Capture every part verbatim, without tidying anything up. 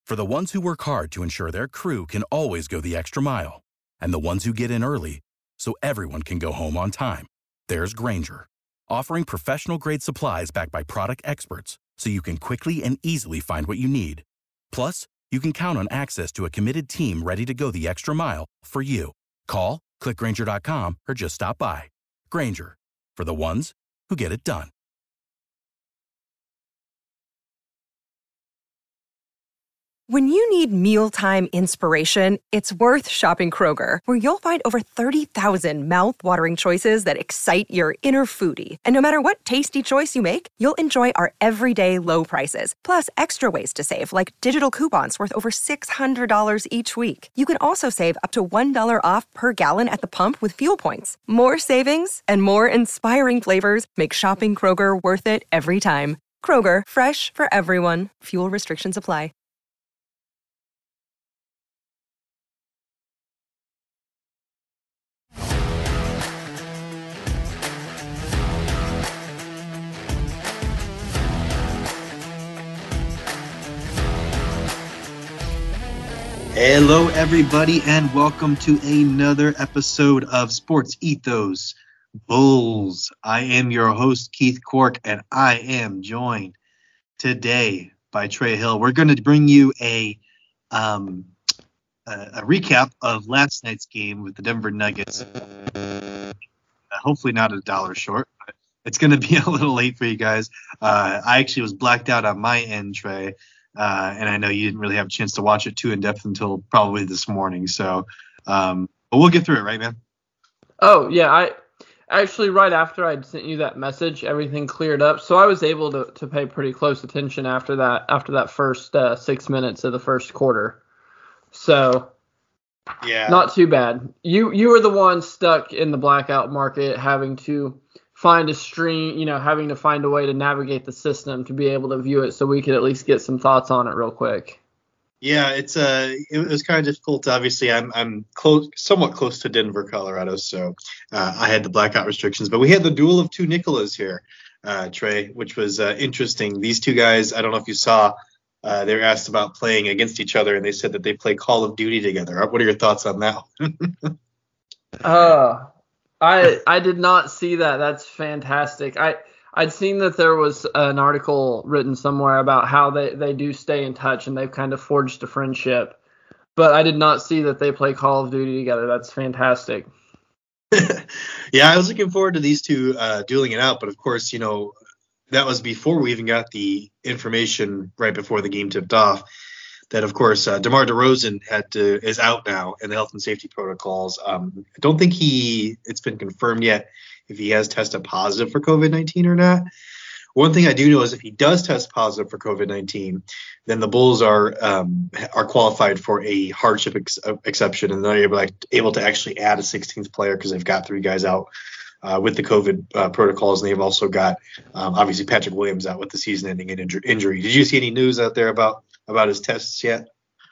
For the ones who work hard to ensure their crew can always go the extra mile, and the ones who get in early so everyone can go home on time, there's Grainger, offering professional-grade supplies backed by product experts so you can quickly and easily find what you need. Plus, you can count on access to a committed team ready to go the extra mile for you. Call, click Grainger dot com, or just stop by. Grainger, for the ones who get it done. When you need mealtime inspiration, it's worth shopping Kroger, where you'll find over thirty thousand mouth-watering choices that excite your inner foodie. And no matter what tasty choice you make, you'll enjoy our everyday low prices, plus extra ways to save, like digital coupons worth over six hundred dollars each week. You can also save up to one dollar off per gallon at the pump with fuel points. More savings and more inspiring flavors make shopping Kroger worth it every time. Kroger, fresh for everyone. Fuel restrictions apply. Hello, everybody, and welcome to another episode of Sports Ethos Bulls. I am your host, Keith Cork, and I am joined today by Trey Hill. We're going to bring you a, um, a a recap of last night's game with the Denver Nuggets. Uh, hopefully not a dollar short, but it's going to be a little late for you guys. Uh, I actually was blacked out on my end, Trey. Uh, and I know you didn't really have a chance to watch it too in depth until probably this morning. So, um, but we'll get through it, right, man? Oh, yeah. I actually, right after I'd sent you that message, everything cleared up. So I was able to, to pay pretty close attention after that, after that first uh, six minutes of the first quarter. So, yeah, not too bad. You, you were the one stuck in the blackout market, having to find a stream, you know, having to find a way to navigate the system to be able to view it so we could at least get some thoughts on it real quick. Yeah, it's uh, it was kind of difficult. Obviously, I'm I'm close, somewhat close to Denver, Colorado, so uh, I had the blackout restrictions. But we had the duel of two Nicolas here, uh, Trey, which was uh, interesting. These two guys, I don't know if you saw, uh, they were asked about playing against each other, and they said that they play Call of Duty together. What are your thoughts on that? uh I I did not see that. That's fantastic. I I'd seen that there was an article written somewhere about how they, they do stay in touch and they've kind of forged a friendship, but I did not see that they play Call of Duty together. That's fantastic. Yeah, I was looking forward to these two uh, dueling it out, but of course, you know, that was before we even got the information right before the game tipped off. That, of course, uh, DeMar DeRozan had to, is out now in the health and safety protocols. Um, I don't think he it's been confirmed yet if he has tested positive for COVID nineteen or not. One thing I do know is if he does test positive for COVID nineteen, then the Bulls are um, are qualified for a hardship ex- exception, and they're able, like, able to actually add a sixteenth player because they've got three guys out uh, with the COVID uh, protocols, and they've also got um, obviously Patrick Williams out with the season-ending injury. Did you see any news out there about? about his tests yet?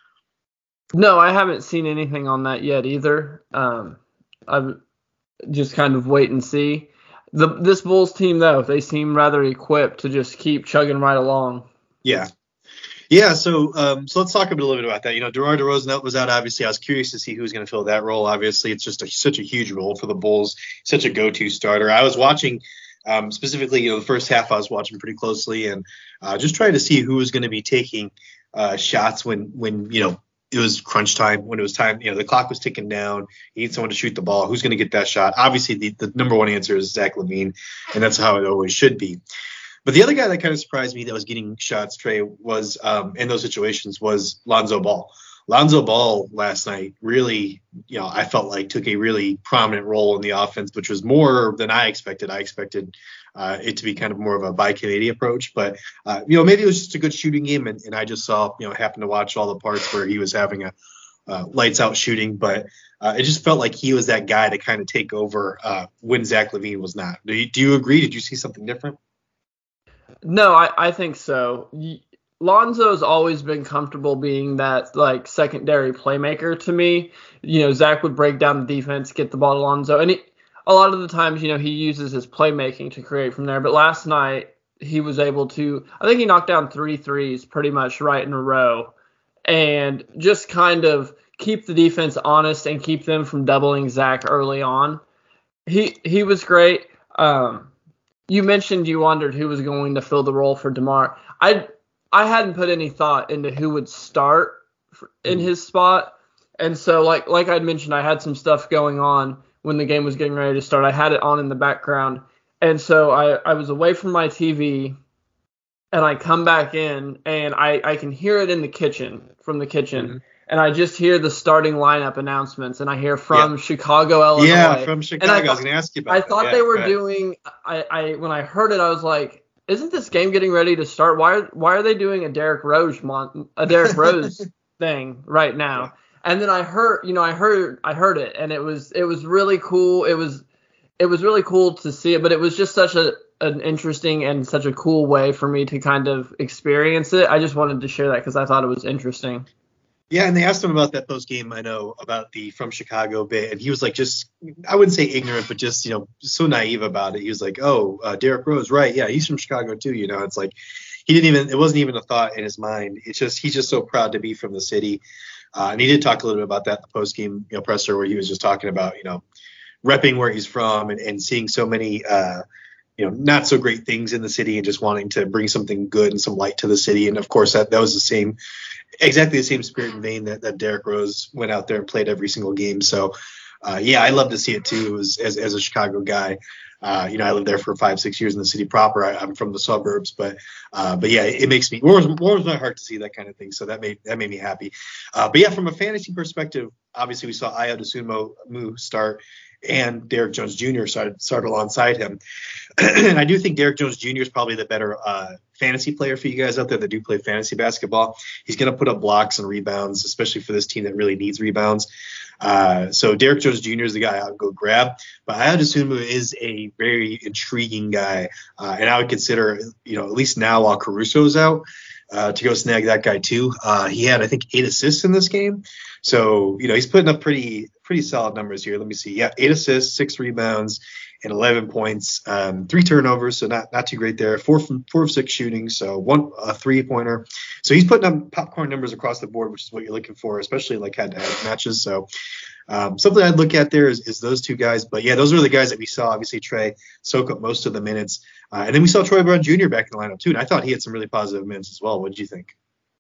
No, I haven't seen anything on that yet either. Um, I'm just kind of wait and see. The this Bulls team, though, they seem rather equipped to just keep chugging right along. Yeah. Yeah, so um, so let's talk a little bit about that. You know, DeMar DeRozan was out, obviously. I was curious to see who's going to fill that role. Obviously, it's just a, such a huge role for the Bulls, such a go-to starter. I was watching um, specifically, you know, the first half I was watching pretty closely and uh, just trying to see who was going to be taking – Uh, shots when, when, you know, it was crunch time, when it was time, you know, the clock was ticking down. You need someone to shoot the ball. Who's going to get that shot? Obviously, the, the number one answer is Zach LaVine, and that's how it always should be. But the other guy that kind of surprised me that was getting shots, Trey, was um, in those situations was Lonzo Ball. Lonzo Ball last night really, you know, I felt like took a really prominent role in the offense, which was more than I expected. I expected uh, it to be kind of more of a by committee approach, but uh, you know, maybe it was just a good shooting game, and, and I just saw, you know, happened to watch all the parts where he was having a uh, lights out shooting, but uh, it just felt like he was that guy to kind of take over uh, when Zach LaVine was not. Do you, do you agree? Did you see something different? No, I, I think so. Lonzo's always been comfortable being that, like, secondary playmaker to me. You know, Zach would break down the defense, get the ball to Lonzo, and he, a lot of the times, you know, he uses his playmaking to create from there. But last night, he was able to, I think he knocked down three threes pretty much right in a row. and just kind of keep the defense honest and keep them from doubling Zach early on. He he was great. Um, you mentioned you wondered who was going to fill the role for DeMar. I I hadn't put any thought into who would start in his spot, and so like like I'd mentioned, I had some stuff going on when the game was getting ready to start. I had it on in the background, and so I, I was away from my T V, and I come back in, and I, I can hear it in the kitchen, from the kitchen. Mm-hmm. And I just hear the starting lineup announcements, and I hear from yeah. Chicago, Illinois. Yeah, from Chicago. I, th- I was going to ask you about I that. thought yeah, they were doing. I, I when I heard it, I was like, "Isn't this game getting ready to start? Why? Why are they doing a Derrick Rose mon- a Derrick Rose thing right now?" Yeah. And then I heard, you know, I heard, I heard it, and it was, it was really cool. It was, it was really cool to see it, but it was just such a an interesting and such a cool way for me to kind of experience it. I just wanted to share that because I thought it was interesting. Yeah, and they asked him about that post game, I know, about the from Chicago bit, and he was like, just, I wouldn't say ignorant, but just, you know, so naive about it. He was like, oh, uh, Derrick Rose, right, yeah, he's from Chicago too, you know. It's like, he didn't even, it wasn't even a thought in his mind. It's just, he's just so proud to be from the city. Uh, and he did talk a little bit about that in the post game, you know, presser, where he was just talking about, you know, repping where he's from and, and seeing so many, uh, you know, not so great things in the city and just wanting to bring something good and some light to the city. And of course, that, that was the same, exactly the same spirit and vein that, that Derrick Rose went out there and played every single game. So, uh, yeah, I love to see it too, as, as, as a Chicago guy. Uh, you know, I lived there for five, six years in the city proper. I, I'm from the suburbs, but, uh, but yeah, it, it makes me warms, warms my heart to see that kind of thing. So that made that made me happy. Uh, but yeah, from a fantasy perspective, obviously we saw Ayo Dosunmu start, and Derrick Jones Junior started started alongside him. And I do think Derrick Jones Junior is probably the better uh, fantasy player for you guys out there that do play fantasy basketball. He's going to put up blocks and rebounds, especially for this team that really needs rebounds. Uh, so Derrick Jones Junior is the guy I would go grab. But Ayo Dosunmu is a very intriguing guy, uh, and I would consider, you know, at least now while Caruso's out, uh, to go snag that guy too. Uh, he had, I think, eight assists in this game. So, you know, he's putting up pretty pretty solid numbers here. Let me see. Yeah, eight assists, six rebounds, and eleven points, um, three turnovers. So not not too great there. Four from four of six shooting. So one a three pointer. So he's putting up popcorn numbers across the board, which is what you're looking for, especially like head to head matches. So um, something I'd look at there is, is those two guys. But yeah, those are the guys that we saw. Obviously, Trey soak up most of the minutes, uh, and then we saw Troy Brown Junior back in the lineup too. And I thought he had some really positive minutes as well. What did you think?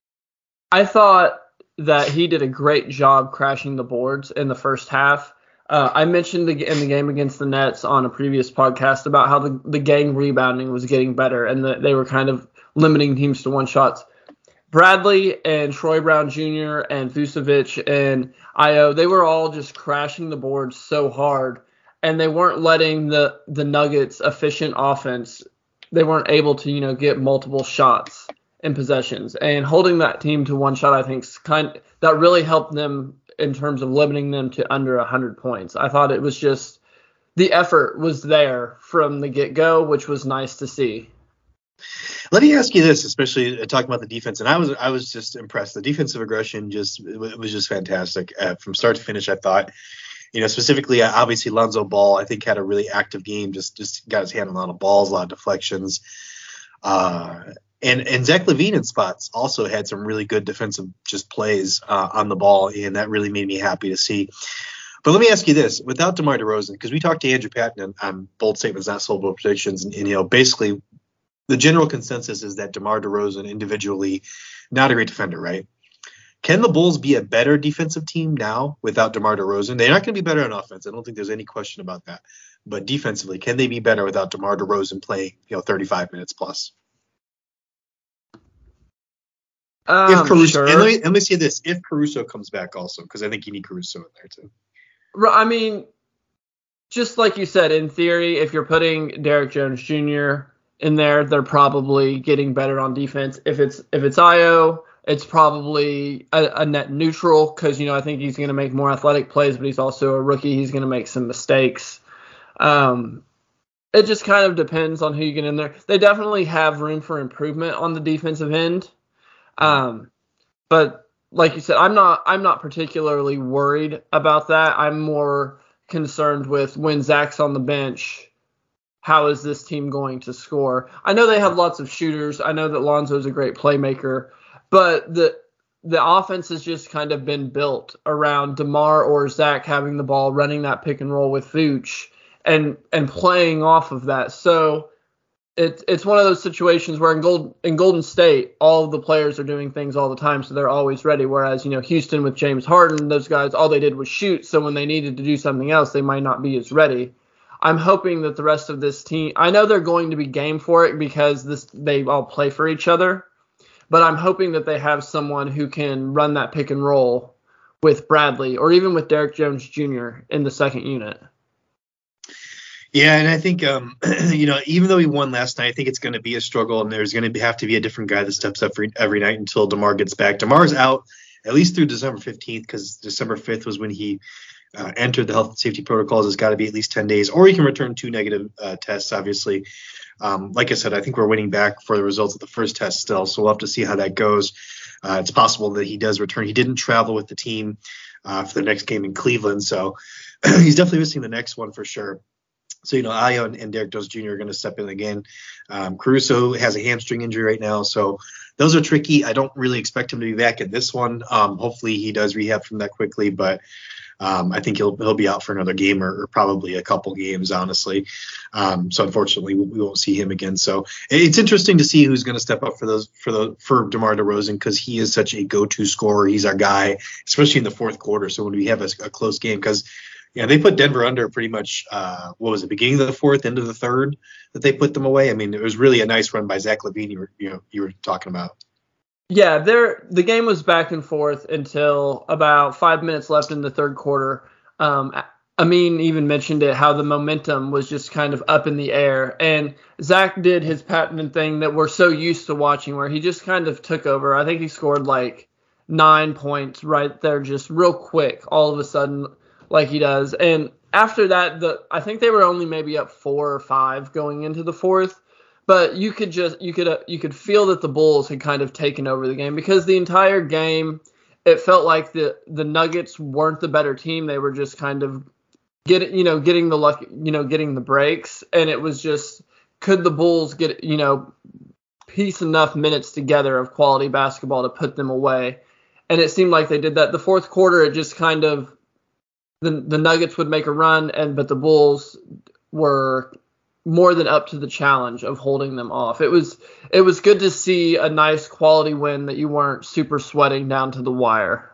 I thought that he did a great job crashing the boards in the first half. Uh, I mentioned the, in the game against the Nets on a previous podcast about how the, the gang rebounding was getting better and that they were kind of limiting teams to one shots. Bradley and Troy Brown Junior and Vucevic and Ayo, they were all just crashing the boards so hard, and they weren't letting the, the Nuggets' efficient offense, they weren't able to, you know, get multiple shots in possessions, and holding that team to one shot, I think, kind that really helped them in terms of limiting them to under one hundred points. I thought it was just the effort was there from the get-go, which was nice to see. Let me ask you this, especially talking about the defense, and I was I was just impressed. The defensive aggression just it was just fantastic uh, from start to finish. I thought, you know, specifically, uh, obviously Lonzo Ball, I think had a really active game. Just just got his hand on a lot of balls, a lot of deflections. Uh, And and Zach LaVine in spots also had some really good defensive just plays uh, on the ball, and that really made me happy to see. But let me ask you this: without DeMar DeRozan, because we talked to Andrew Patton on, on bold statements, not sold bold predictions, and, and you know, basically the general consensus is that DeMar DeRozan individually not a great defender, right? Can the Bulls be a better defensive team now without DeMar DeRozan? They're not going to be better on offense. I don't think there's any question about that. But defensively, can they be better without DeMar DeRozan playing, you know, thirty-five minutes plus? Um, if Caruso, sure. and let me, let me say this: if Caruso comes back, also, because I think you need Caruso in there too. I mean, just like you said, in theory, if you're putting Derrick Jones Junior in there, they're probably getting better on defense. If it's if it's Ayo, it's probably a, a net neutral because, you know, I think he's going to make more athletic plays, but he's also a rookie. He's going to make some mistakes. Um, it just kind of depends on who you get in there. They definitely have room for improvement on the defensive end. Um, but like you said, I'm not, I'm not particularly worried about that. I'm more concerned with when Zach's on the bench, how is this team going to score? I know they have lots of shooters. I know that Lonzo's a great playmaker, but the, the offense has just kind of been built around DeMar or Zach having the ball, running that pick and roll with Vooch, and and playing off of that. So it's it's one of those situations where in Gold in Golden State, all of the players are doing things all the time, so they're always ready. Whereas, you know, Houston with James Harden, those guys, all they did was shoot. So when they needed to do something else, they might not be as ready. I'm hoping that the rest of this team, I know they're going to be game for it because this they all play for each other. But I'm hoping that they have someone who can run that pick and roll with Bradley or even with Derrick Jones Junior in the second unit. Yeah, and I think, um, you know, even though he won last night, I think it's going to be a struggle, and there's going to have to be a different guy that steps up for every night until DeMar gets back. DeMar's out at least through December fifteenth because December fifth was when he uh, entered the health and safety protocols. It's got to be at least ten days, or he can return two negative uh, tests, obviously. Um, like I said, I think we're waiting back for the results of the first test still, so we'll have to see how that goes. Uh, it's possible that he does return. He didn't travel with the team uh, for the next game in Cleveland, so he's definitely missing the next one for sure. So, you know, Ayo and, and Derrick Jones Junior are going to step in again. Um, Caruso has a hamstring injury right now, so those are tricky. I don't really expect him to be back in this one. Um, hopefully he does rehab from that quickly, but Um, I think he'll he'll be out for another game or, or probably a couple games, honestly. Um, so unfortunately, we, we won't see him again. So it's interesting to see who's going to step up for those for the for DeMar DeRozan because he is such a go-to scorer. He's our guy, especially in the fourth quarter. So when we have a, a close game, because yeah, they put Denver under pretty much. Uh, what was it, beginning of the fourth, end of the third that they put them away. I mean, it was really a nice run by Zach LaVine. You were you know you were talking about. Yeah, there the game was back and forth until about five minutes left in the third quarter. Um, Amin even mentioned it, how the momentum was just kind of up in the air. And Zach did his patented thing that we're so used to watching where he just kind of took over. I think he scored like nine points right there just real quick all of a sudden like he does. And after that, the I think they were only maybe up four or five going into the fourth. But you could just you could uh, you could feel that the Bulls had kind of taken over the game because the entire game it felt like the the Nuggets weren't the better team. They were just kind of getting you know getting the luck you know getting the breaks, and it was just could the Bulls get you know piece enough minutes together of quality basketball to put them away, and it seemed like they did that. The fourth quarter it just kind of the the Nuggets would make a run, and but the Bulls were more than up to the challenge of holding them off. It was it was good to see a nice quality win that you weren't super sweating down to the wire.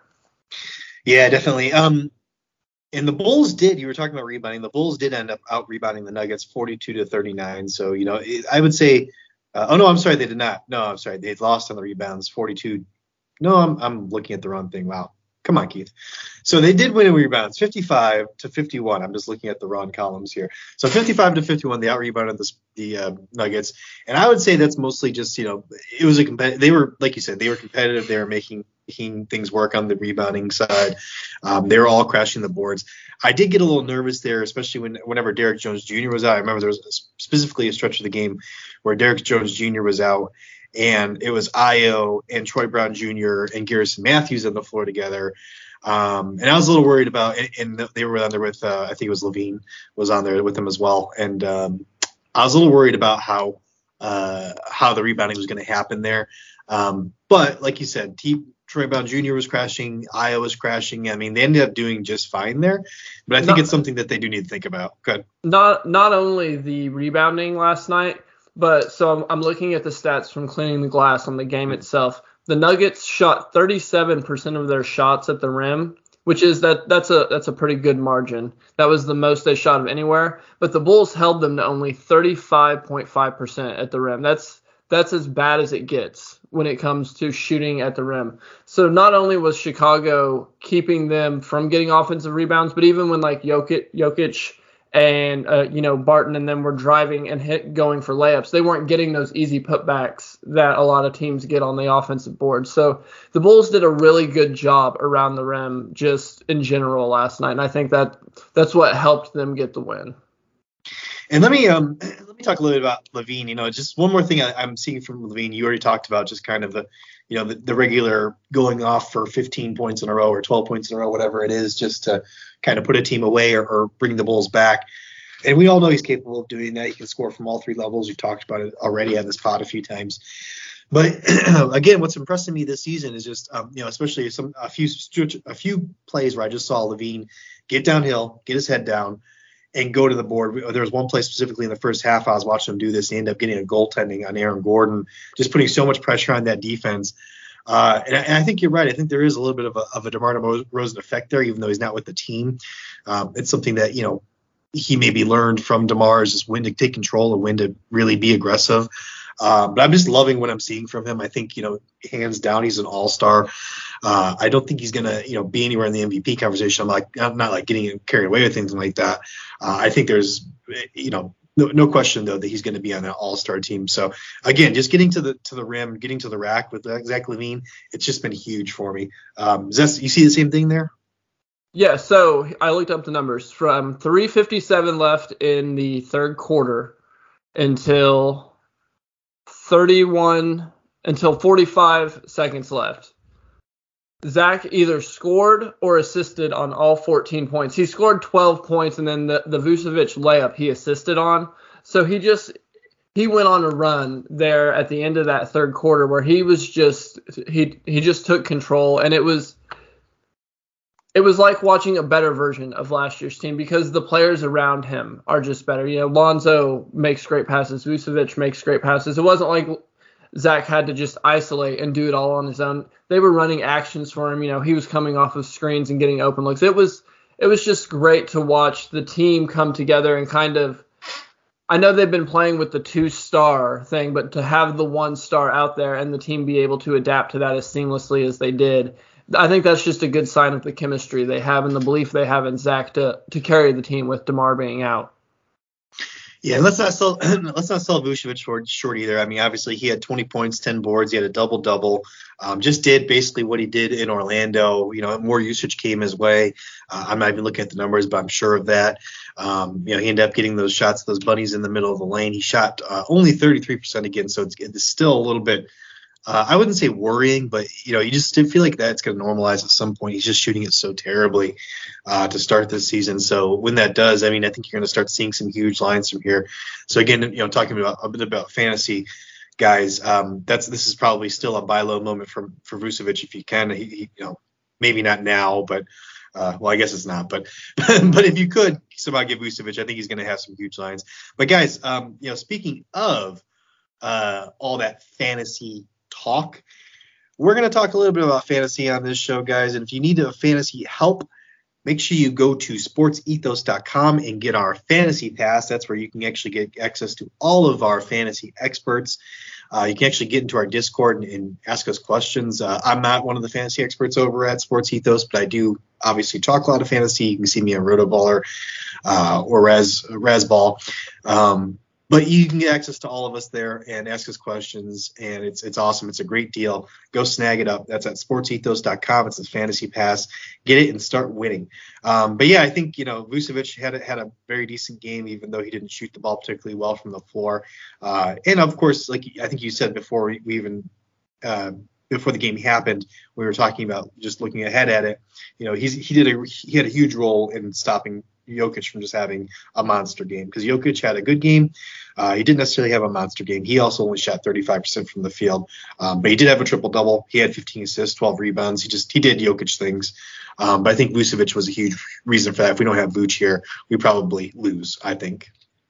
Yeah, definitely. Um, and the Bulls did. You were talking about rebounding. The Bulls did end up out rebounding the Nuggets, forty-two to thirty-nine. So you know, it, I would say. Uh, oh no, I'm sorry, they did not. No, I'm sorry, they lost on the rebounds, forty-two. No, I'm I'm looking at the wrong thing. Wow. Come on, Keith. So they did win in rebounds, fifty-five to fifty-one. I'm just looking at the wrong columns here. So fifty-five to fifty-one, they out-rebounded the, the uh, Nuggets. And I would say that's mostly just, you know, it was a competitive. They were, like you said, they were competitive. They were making, making things work on the rebounding side. Um, they were all crashing the boards. I did get a little nervous there, especially when whenever Derrick Jones Junior was out. I remember there was specifically a stretch of the game where Derrick Jones Junior was out. And it was Ayo and Troy Brown Junior and Garrison Matthews on the floor together. Um, and I was a little worried about, and, and they were on there with, uh, I think it was LaVine was on there with them as well. And um, I was a little worried about how uh, how the rebounding was going to happen there. Um, but like you said, T- Troy Brown Junior was crashing, Ayo was crashing. I mean, they ended up doing just fine there. But I think not, it's something that they do need to think about. Good. Not not only the rebounding last night, but so I'm, I'm looking at the stats from Cleaning the Glass on the game itself. The Nuggets shot thirty-seven percent of their shots at the rim, which is that that's a that's a pretty good margin. That was the most they shot of anywhere. But the Bulls held them to only thirty-five point five percent at the rim. That's that's as bad as it gets when it comes to shooting at the rim. So not only was Chicago keeping them from getting offensive rebounds, but even when like Jokic, Jokic and, uh, you know, Barton and them were driving and hit going for layups, they weren't getting those easy putbacks that a lot of teams get on the offensive board. So the Bulls did a really good job around the rim just in general last night. And I think that that's what helped them get the win. And let me um let me talk a little bit about LaVine. You know, just one more thing I, I'm seeing from LaVine. You already talked about just kind of the, you know, the, the regular going off for fifteen points in a row or twelve points in a row, whatever it is, just to kind of put a team away or, or bring the Bulls back. And we all know he's capable of doing that. He can score from all three levels. We've talked about it already on this pod a few times. But again, what's impressing me this season is just, um, you know, especially some a few a few plays where I just saw LaVine get downhill, get his head down, and go to the board. There was one play specifically in the first half I was watching him do this. He ended up getting a goaltending on Aaron Gordon, just putting so much pressure on that defense. Uh, and, I, and I think you're right. I think there is a little bit of a, of a DeMar DeRozan effect there, even though he's not with the team. Um, it's something that, you know, he maybe learned from DeMar is just when to take control and when to really be aggressive. Uh, but I'm just loving what I'm seeing from him. I think, you know, hands down, he's an all-star. Uh, I don't think he's going to, you know, be anywhere in the M V P conversation. I'm like, I'm not like getting carried away with things like that. Uh, I think there's, you know, no, no question though that he's going to be on an all-star team. So again, just getting to the to the rim, getting to the rack with Zach LaVine, it's just been huge for me. Um, is that, you see the same thing there? Yeah. So I looked up the numbers from three fifty-seven left in the third quarter until thirty-one until forty-five seconds left. Zach either scored or assisted on all fourteen points. He scored twelve points, and then the, the Vucevic layup he assisted on. So he just he went on a run there at the end of that third quarter where he was just he he just took control, and it was it was like watching a better version of last year's team because the players around him are just better. You know, Lonzo makes great passes. Vucevic makes great passes. It wasn't like Zach had to just isolate and do it all on his own. They were running actions for him. You know, he was coming off of screens and getting open looks. It was it was just great to watch the team come together and kind of, I know they've been playing with the two-star thing, but to have the one star out there and the team be able to adapt to that as seamlessly as they did, I think that's just a good sign of the chemistry they have and the belief they have in Zach to to carry the team with DeMar being out. Yeah, let's not sell let's not sell Vucevic short, short either. I mean, obviously he had twenty points, ten boards, he had a double double. Um, just did basically what he did in Orlando. You know, more usage came his way. Uh, I'm not even looking at the numbers, but I'm sure of that. Um, you know, he ended up getting those shots, those bunnies in the middle of the lane. He shot uh, only thirty-three percent again, so it's, it's still a little bit. Uh, I wouldn't say worrying, but, you know, you just did feel like that's going to normalize at some point. He's just shooting it so terribly uh, to start this season. So when that does, I mean, I think you're going to start seeing some huge lines from here. So, again, you know, talking about a bit about fantasy, guys, um, that's this is probably still a buy low moment for, for Vucevic if you can. He, he, you know, maybe not now, but, uh, well, I guess it's not. But but if you could somehow give Vucevic, I think he's going to have some huge lines. But, guys, um, you know, speaking of uh, all that fantasy talk, we're going to talk a little bit about fantasy on this show, guys. And if you need a fantasy help, make sure you go to sports ethos dot com and get our fantasy pass. That's where you can actually get access to all of our fantasy experts. Uh, you can actually get into our Discord and, and ask us questions. Uh, I'm not one of the fantasy experts over at Sports Ethos, but I do obviously talk a lot of fantasy. You can see me on Rotoballer uh, or Raz Razball. Um, But you can get access to all of us there and ask us questions, and it's it's awesome. It's a great deal. Go snag it up. That's at sports ethos dot com. It's a fantasy pass. Get it and start winning. Um, but, yeah, I think, you know, Vucevic had a, had a very decent game, even though he didn't shoot the ball particularly well from the floor. Uh, and, of course, like I think you said before we, we even uh, before the game happened, we were talking about just looking ahead at it. You know, he's he did a he had a huge role in stopping Jokic from just having a monster game, because Jokic had a good game. Uh, he didn't necessarily have a monster game. He also only shot thirty-five percent from the field, um, but he did have a triple double. He had fifteen assists, twelve rebounds. He just he did Jokic things. Um, but I think Vucevic was a huge reason for that. If we don't have Vuce here, we probably lose, I think.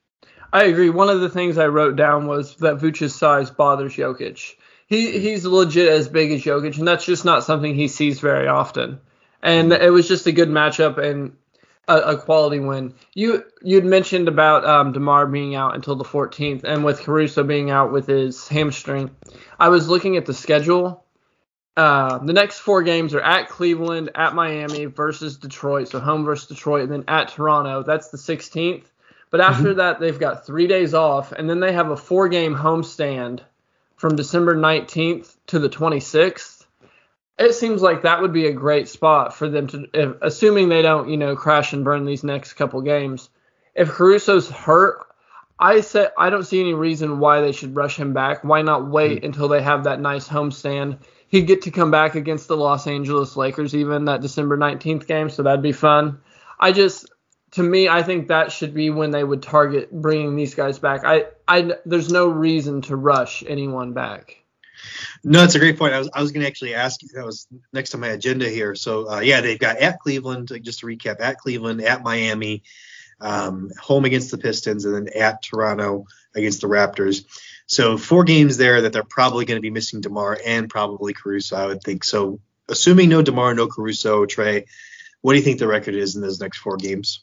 I agree. One of the things I wrote down was that Vuce's size bothers Jokic. He he's legit as big as Jokic, and that's just not something he sees very often. And it was just a good matchup and a, a quality win. You you'd mentioned about um, DeMar being out until the fourteenth, and with Caruso being out with his hamstring. I was looking at the schedule. Uh, the next four games are at Cleveland, at Miami versus Detroit, so home versus Detroit, and then at Toronto. That's the sixteenth. But after mm-hmm. that, they've got three days off, and then they have a four-game homestand from December nineteenth to the twenty-sixth. It seems like that would be a great spot for them to, if, assuming they don't, you know, crash and burn these next couple games. If Caruso's hurt, I say I don't see any reason why they should rush him back. Why not wait mm-hmm. until they have that nice homestand? He'd get to come back against the Los Angeles Lakers, even that December nineteenth game, so that'd be fun. I just, to me, I think that should be when they would target bringing these guys back. I, I, there's no reason to rush anyone back. No, it's a great point. I was I was going to actually ask you. That was next on my agenda here. So uh, yeah, they've got at Cleveland. Just to recap, at Cleveland, at Miami, um, home against the Pistons, and then at Toronto against the Raptors. So four games there that they're probably going to be missing DeMar and probably Caruso, I would think. So assuming no DeMar, no Caruso, Trey, what do you think the record is in those next four games?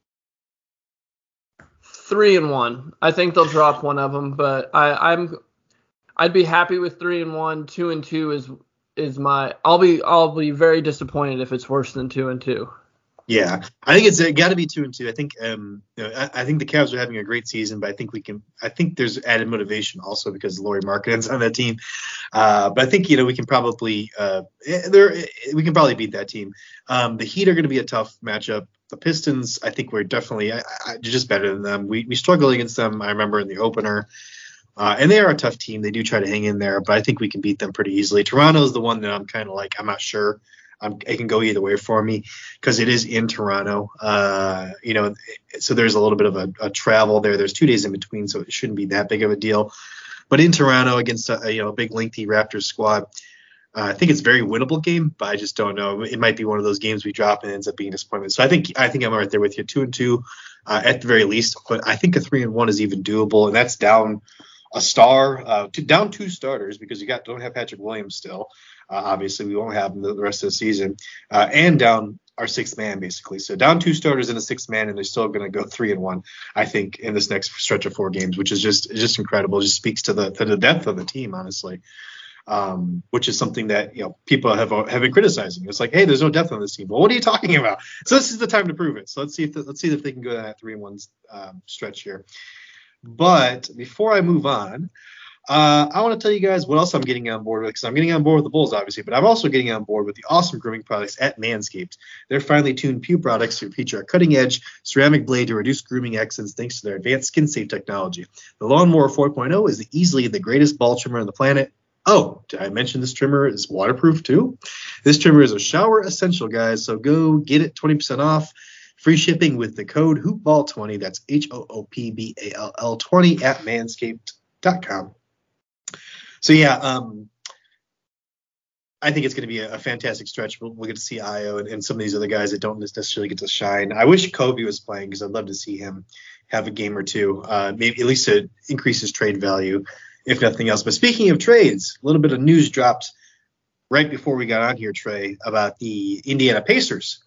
Three and one. I think they'll drop one of them, but I, I'm I'd be happy with three and one. Two and two is is my. I'll be I'll be very disappointed if it's worse than two and two. Yeah, I think it's got to be two and two. I think um, you know, I, I think the Cavs are having a great season, but I think we can. I think there's added motivation also because Lauri Markkanen's on that team. Uh, but I think you know we can probably uh, there we can probably beat that team. Um, the Heat are going to be a tough matchup. The Pistons, I think we're definitely I, I, just better than them. We we struggled against them. I remember in the opener. Uh, and they are a tough team. They do try to hang in there, but I think we can beat them pretty easily. Toronto is the one that I'm kind of like, I'm not sure. I'm, it can go either way for me because it is in Toronto. Uh, you know, so there's a little bit of a, a travel there. There's two days in between, so it shouldn't be that big of a deal. But in Toronto against a, you know a big lengthy Raptors squad, uh, I think it's a very winnable game. But I just don't know. It might be one of those games we drop and it ends up being a disappointment. So I think I think I'm right there with you, two and two uh, at the very least. But I think a three and one is even doable, and that's down a star, uh, to, down two starters because you got don't have Patrick Williams still. Uh, obviously, we won't have him the rest of the season, uh, and down our sixth man basically. So down two starters and a sixth man, and they're still going to go three and one. I think in this next stretch of four games, which is just just incredible. It just speaks to the to the depth of the team, honestly. Um, which is something that you know people have have been criticizing. It's like, hey, there's no depth on this team. Well, what are you talking about? So this is the time to prove it. So let's see if the, let's see if they can go that three and one um, stretch here. But before I move on, uh, I want to tell you guys what else I'm getting on board with, because I'm getting on board with the Bulls, obviously, but I'm also getting on board with the awesome grooming products at Manscaped. Their finely tuned Pew products feature a cutting-edge ceramic blade to reduce grooming accidents thanks to their advanced skin-safe technology. The Lawnmower four point oh is easily the greatest ball trimmer on the planet. Oh, did I mention this trimmer is waterproof too? This trimmer is a shower essential, guys, so go get it twenty percent off. Free shipping with the code hoopball twenty. That's H O O P B A L L twenty at manscaped dot com. So, yeah, um, I think it's going to be a, a fantastic stretch. We'll, we'll get to see Ayo and, and some of these other guys that don't necessarily get to shine. I wish Kobe was playing because I'd love to see him have a game or two, uh, maybe at least to increase his trade value, if nothing else. But speaking of trades, a little bit of news dropped right before we got on here, Trey, about the Indiana Pacers.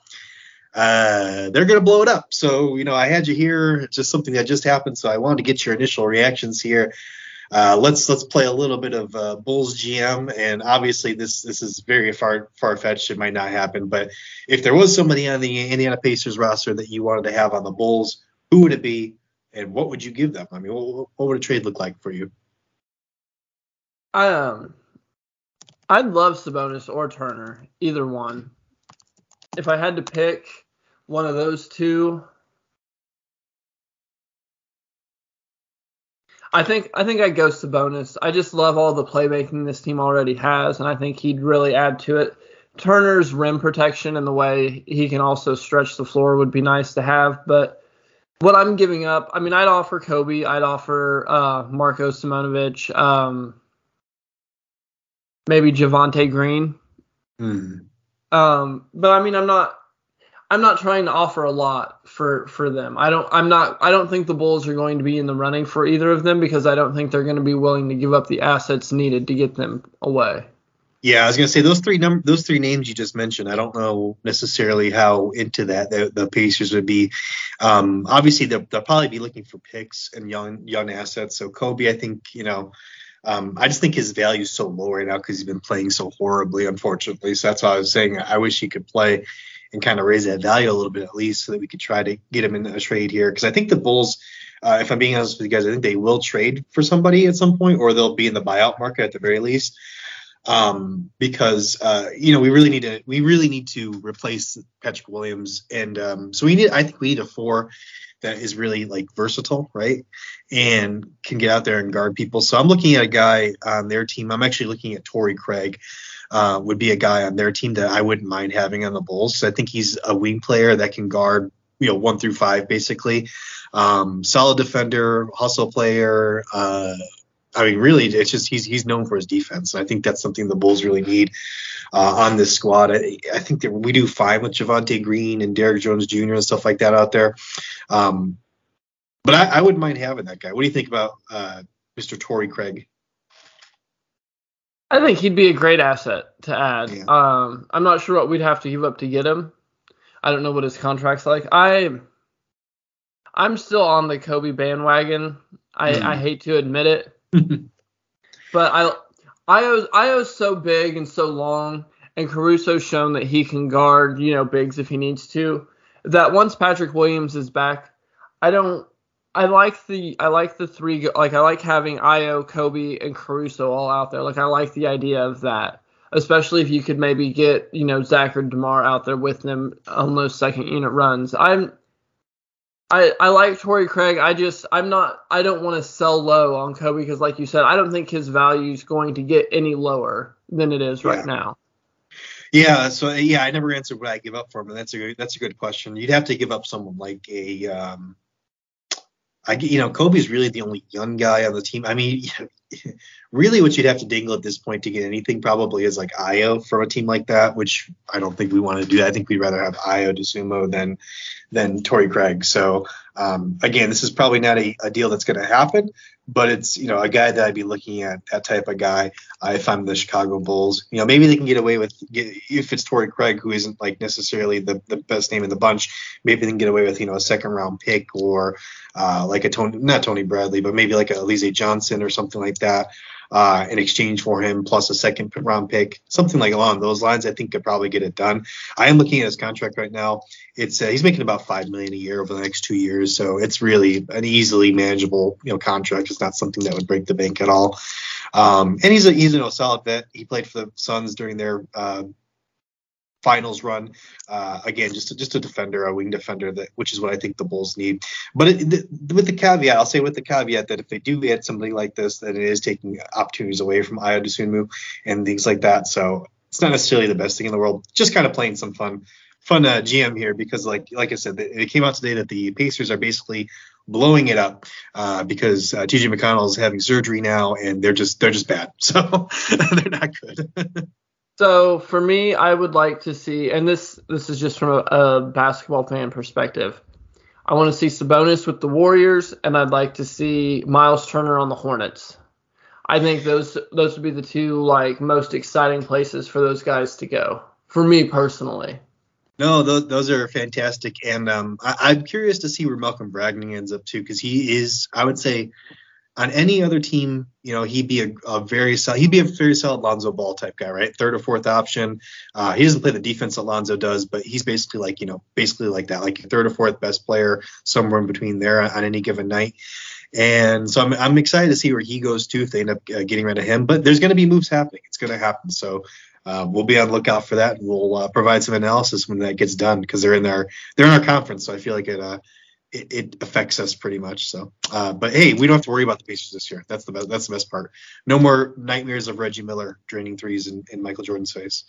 Uh, they're going to blow it up. So, you know, I had you here. It's just something that just happened. So I wanted to get your initial reactions here. Uh, let's let's play a little bit of uh, Bulls G M. And obviously this this is very far far fetched. It might not happen. But if there was somebody on the Indiana Pacers roster that you wanted to have on the Bulls, who would it be? And what would you give them? I mean, what, what would a trade look like for you? Um, I'd love Sabonis or Turner, either one. If I had to pick one of those two, I think I think I'd go Sabonis. I just love all the playmaking this team already has, and I think he'd really add to it. Turner's rim protection and the way he can also stretch the floor would be nice to have, but what I'm giving up, I mean, I'd offer Kobe, I'd offer uh, Marko Simonovic, um, maybe Javonte Green. Hmm. Um, but I mean, I'm not, I'm not trying to offer a lot for, for them. I don't, I'm not, I don't think the Bulls are going to be in the running for either of them because I don't think they're going to be willing to give up the assets needed to get them away. Yeah, I was gonna say those three num- those three names you just mentioned. I don't know necessarily how into that the, the Pacers would be. Um, obviously, they'll, they'll probably be looking for picks and young young assets. So Kobe, I think, you know. Um, I just think his value is so low right now because he's been playing so horribly, unfortunately. So that's why I was saying I wish he could play and kind of raise that value a little bit at least so that we could try to get him in a trade here. Because I think the Bulls, uh, if I'm being honest with you guys, I think they will trade for somebody at some point or they'll be in the buyout market at the very least. Um, because, uh, you know, we really need to we really need to replace Patrick Williams. And um, so we need I think we need a four that is really like versatile, right? And can get out there and guard people. So I'm looking at a guy on their team. I'm actually looking at Torrey Craig, uh, would be a guy on their team that I wouldn't mind having on the Bulls. So I think he's a wing player that can guard, you know, one through five, basically. Um, solid defender, hustle player, uh, I mean, really, it's just he's he's known for his defense. And I think that's something the Bulls really need uh, on this squad. I, I think that we do fine with Javonte Green and Derrick Jones Junior and stuff like that out there. Um, but I, I wouldn't mind having that guy. What do you think about uh, Mister Torrey Craig? I think he'd be a great asset to add. Yeah. Um, I'm not sure what we'd have to give up to get him. I don't know what his contract's like. I, I'm still on the Kobe bandwagon. I, mm. I hate to admit it, but I, Io's Io's so big and so long, and Caruso's shown that he can guard, you know, bigs if he needs to. That once Patrick Williams is back, I don't. I like the I like the three like I like having Io, Kobe, and Caruso all out there. Like I like the idea of that, especially if you could maybe get, you know, Zach or DeMar out there with them on those second unit runs. I'm I I like Torrey Craig. I just I'm not I don't want to sell low on Kobe because, like you said, I don't think his value is going to get any lower than it is right yeah. now. Yeah, so yeah, I never answered what I give up for him, and that's a good, that's a good question. You'd have to give up someone like a um, I, you know, Kobe's really the only young guy on the team. I mean, really what you'd have to dangle at this point to get anything probably is like Io from a team like that, which I don't think we want to do. I think we'd rather have Io DeSumo than than Torrey Craig. So, um, again, this is probably not a, a deal that's going to happen, but it's, you know, a guy that I'd be looking at, that type of guy, uh, if I'm the Chicago Bulls. You know, maybe they can get away with, get, if it's Torrey Craig, who isn't like necessarily the, the best name in the bunch, maybe they can get away with, you know, a second round pick or uh, like a Tony, not Tony Bradley, but maybe like a Alize Johnson or something like that. Uh, in exchange for him, plus a second round pick, something like along those lines, I think could probably get it done. I am looking at his contract right now. It's uh, he's making about five million dollars a year over the next two years, so it's really an easily manageable, you know, contract. It's not something that would break the bank at all. Um, and he's a he's a you know, solid vet. He played for the Suns during their uh, finals run. Uh, again, just a, just a defender, a wing defender, that which is what I think the Bulls need. But it, the, with the caveat, I'll say with the caveat that if they do get something like this, then it is taking opportunities away from Io DeSumo and things like that. So it's not necessarily the best thing in the world. Just kind of playing some fun, fun uh, G M here because, like like I said, it came out today that the Pacers are basically blowing it up uh, because uh, T J McConnell is having surgery now, and they're just they're just bad. So they're not good. So for me, I would like to see, and this this is just from a, a basketball fan perspective, I want to see Sabonis with the Warriors, and I'd like to see Miles Turner on the Hornets. I think those those would be the two like most exciting places for those guys to go, for me personally. No, those, those are fantastic, and um, I, I'm curious to see where Malcolm Brogdon ends up too, because he is, I would say, on any other team, you know, he'd be a, a very solid, he'd be a very solid Lonzo Ball type guy, right? Third or fourth option. Uh, he doesn't play the defense that Lonzo does, but he's basically like, you know, basically like that, like third or fourth best player, somewhere in between there on any given night. And so I'm I'm excited to see where he goes too if they end up uh, getting rid of him. But there's going to be moves happening. It's going to happen. So uh, we'll be on the lookout for that. And we'll uh, provide some analysis when that gets done because they're in our they're in our conference. So I feel like it. Uh, It, it affects us pretty much. So, uh, but hey, we don't have to worry about the Pacers this year. That's the best. That's the best part. No more nightmares of Reggie Miller draining threes in, in Michael Jordan's face.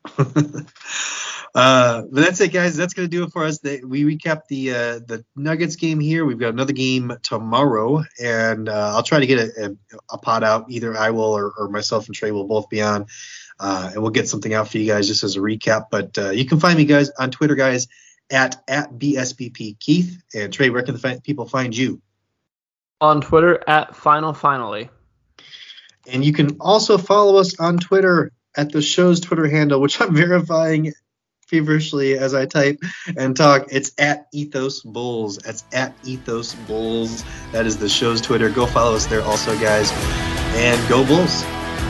uh, but that's it, guys. That's gonna do it for us. The, we recap the uh, the Nuggets game here. We've got another game tomorrow, and uh, I'll try to get a, a, a pod out. Either I will or, or myself and Trey will both be on, uh, and we'll get something out for you guys just as a recap. But uh, you can find me, guys, on Twitter, guys. At at B S B P Keith. And Trey, where can the fi- people find you? On Twitter at Final Finally. And you can also follow us on Twitter at the show's Twitter handle, which I'm verifying feverishly as I type and talk. It's at Ethos Bulls. That's at Ethos Bulls. That is the show's Twitter. Go follow us there also, guys. And go Bulls.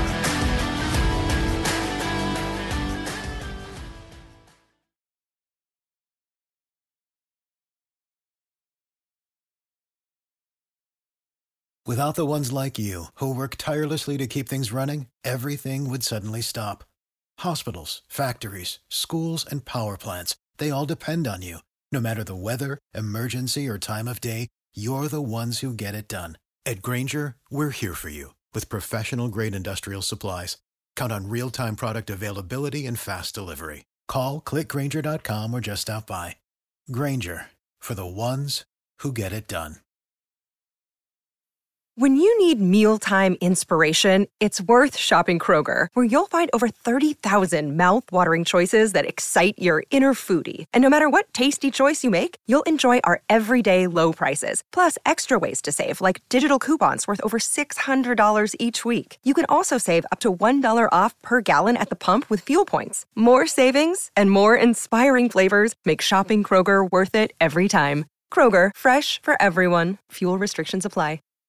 Without the ones like you, who work tirelessly to keep things running, everything would suddenly stop. Hospitals, factories, schools, and power plants, they all depend on you. No matter the weather, emergency, or time of day, you're the ones who get it done. At Grainger, we're here for you with professional-grade industrial supplies. Count on real-time product availability and fast delivery. Call, click Grainger dot com, or just stop by. Grainger, for the ones who get it done. When you need mealtime inspiration, it's worth shopping Kroger, where you'll find over thirty thousand mouth-watering choices that excite your inner foodie. And no matter what tasty choice you make, you'll enjoy our everyday low prices, plus extra ways to save, like digital coupons worth over six hundred dollars each week. You can also save up to one dollar off per gallon at the pump with fuel points. More savings and more inspiring flavors make shopping Kroger worth it every time. Kroger, fresh for everyone. Fuel restrictions apply.